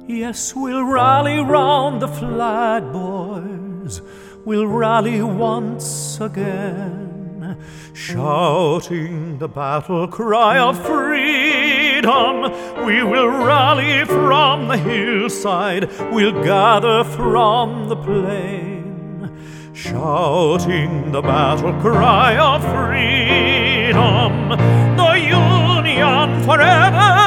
Yes, we'll rally round the flag, boys. We'll rally once again, shouting the battle cry of freedom. We will rally from the hillside, we'll gather from the plain, shouting the battle cry of freedom. The Union forever